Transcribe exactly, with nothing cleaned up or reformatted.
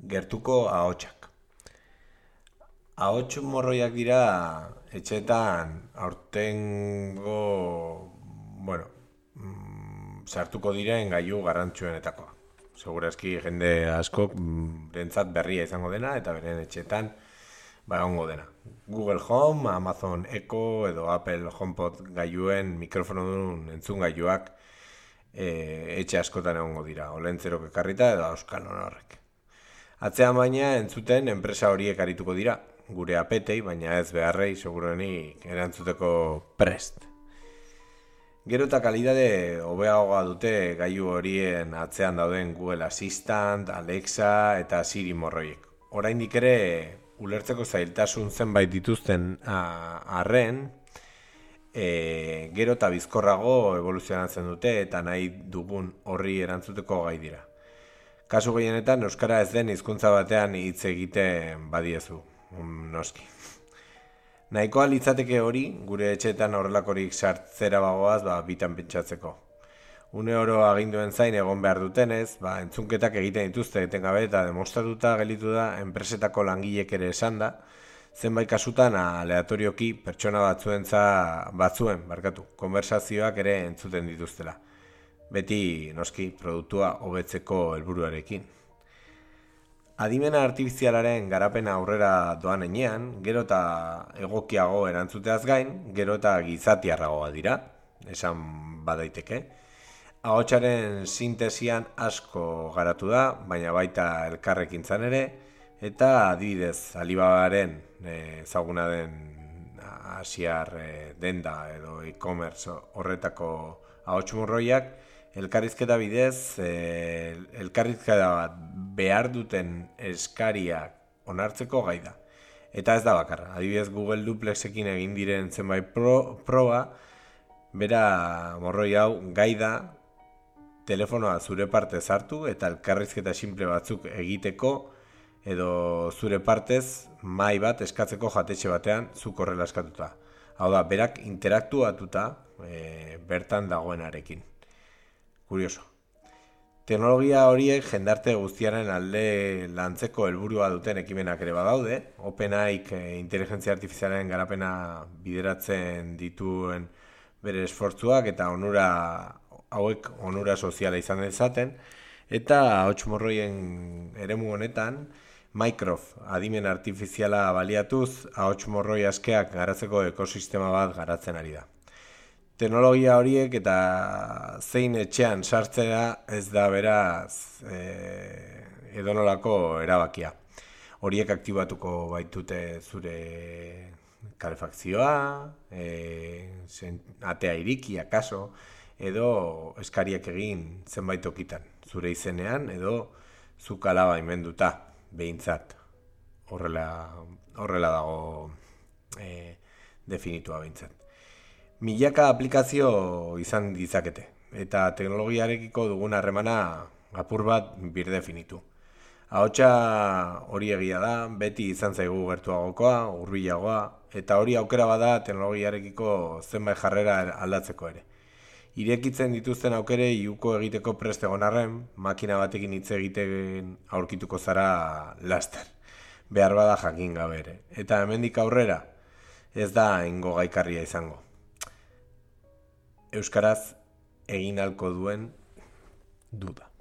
gertuko ahotsak. Ahots morroiak dira etxetan aurtengo, bueno, mm, sartuko diren gailu garrantzitsuenetakoa. Segurazki jende asko rentzat berria izango dena eta beren etxetan ba egongo dena. Google Home, Amazon Echo edo Apple HomePod gailuen mikrofonodun entzun gailuak e, etxe askotan egongo dira, olentzerok ekarrita edo auskal horrek. Atzean baina entzuten enpresa horiek arituko dira, gure apetei, baina ez beharrei seguruenik erantzuteko prest. Gero eta kalidade hobeagoa dute gailu horien atzean dauden Google Assistant, Alexa eta Siri morroiek. Oraindik ere ulertzeko zailtasun zenbait dituzten arren, e, gero eta bizkorrago evoluzionatzen dute eta nahi dugun horri erantzuteko gai dira. Kasu gehienetan euskara ez den hizkuntza batean hitz egiten badiezu, noski. Nahikoa litzateke hori, gure etxeetan horrelakorik sartzera bagoaz, ba, bitan pentsatzeko. Une oro aginduen zain egon behar dutenez, ba, entzunketak egiten dituzte etengabe eta demostratuta gelitu da enpresetako langilek ere esan da, zenbait kasutan aleatorioki pertsona batzuentza batzuen, barkatu, konversazioak ere entzuten dituztela. Beti, noski, produktua hobetzeko helburuarekin. Adimena artifizialaren garapena aurrera doan enean, gero eta egokiago erantzuteaz gain, gero eta gizatiarragoa dira, esan badaiteke. Ahotsaren sintesian asko garatu da, baina baita elkarrekintzan ere, eta adibidez Alibabaren ezaguna den asiar denda edo e-commerce horretako ahots morroiak, elkarrizketa bidez, eh, elkarrizketa bat behar duten eskariak onartzeko gai da. Eta ez da bakarra. Adibidez Google Duplexekin egin diren zenbait pro, proba, bera morroi hau gai da telefonoa zure partez hartu eta elkarrizketa simple batzuk egiteko edo zure partez mahai bat eskatzeko jatetxe batean zuk horrela eskatuta. Hau da, berak interaktuatuta e, bertan dagoenarekin. Kurioso. Teknologia horiek jendarte guztiaren alde lantzeko helburua duten ekimenak ere badaude. OpenAIk inteligentzia artifizialaren garapena bideratzen dituen bere esfortzuak eta onura hauek onura soziala izan dezaten. Eta ahots morroien eremu honetan, Mycroft adimen artifiziala baliatuz ahots morroi askeak garatzeko ekosistema bat garatzen ari da. Teknologia horiek eta zein etxean sartzea ez da beraz e, edonolako erabakia. Horiek aktibatuko baitute zure kalefakzioa, e, atea iriki, akaso, edo eskariak egin zenbait tokitan, zure izenean edo zuk alaba imenduta behintzat. Horrela, horrela dago e, definitua behintzat. Milaka aplikazio izan dizakete, eta teknologiarekiko dugun harremana apur bat birdefinitu. Ahotsa hori egia da, beti izan zaigu gertuagokoa, hurbilagoa, eta hori aukera bada teknologiarekiko zenbait jarrera aldatzeko ere. Irekitzen dituzten aukere iuko egiteko prest egon arren, makina batekin hitz egiten aurkituko zara laster. Behar bada jakin gabe ere. Eta hemendik aurrera ez da ingo gaikarria izango. Euskaraz egin ahalko duen duda.